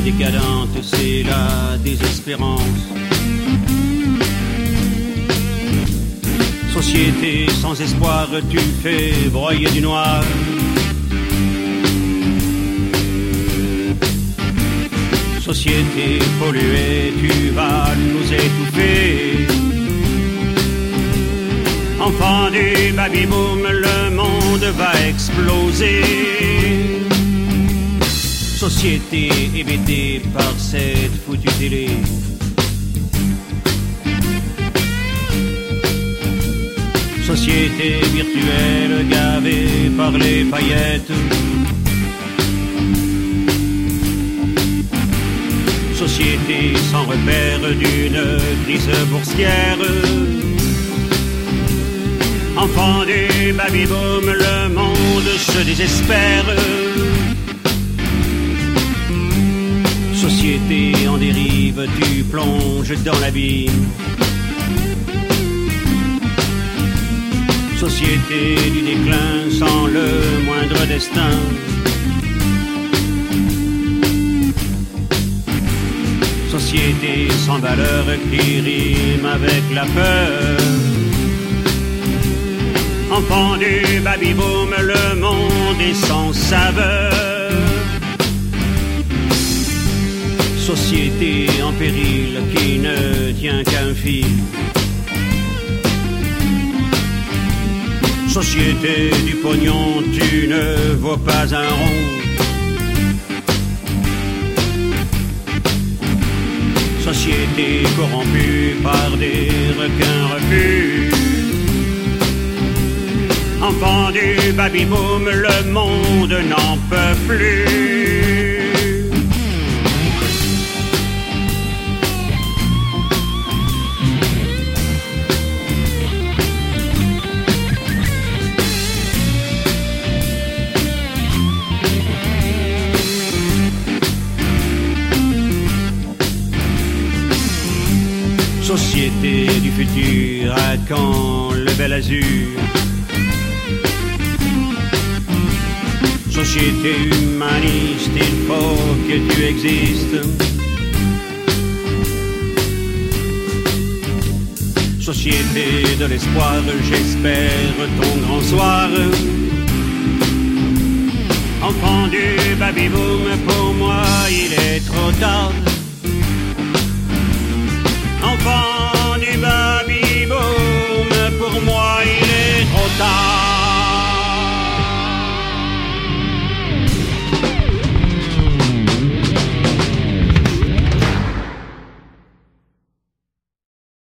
décadente, c'est la désespérance. Société sans espoir, tu fais broyer du noir. Société polluée, tu vas nous étouffer. Enfant du baby-boom, le monde va exploser. Société hébétée par cette foutue télé. Société virtuelle gavée par les paillettes. Société sans repère d'une crise boursière. Enfant du baby-boom, le monde se désespère. Société en dérive, tu plonges dans l'abîme. Société du déclin sans le moindre destin. Société sans valeur qui rime avec la peur. Enfant du baby-boom, le monde est sans saveur. Société en péril qui ne tient qu'un fil. Société du pognon, tu ne vaux pas un rond. Société corrompue par des requins refus. Enfant du baby-boom, le monde n'en peut plus. Société du futur, à quand le bel azur? Société humaniste, il faut que tu existes. Société de l'espoir, j'espère ton grand soir. Enfant du baby-boom, pour moi il est trop tard.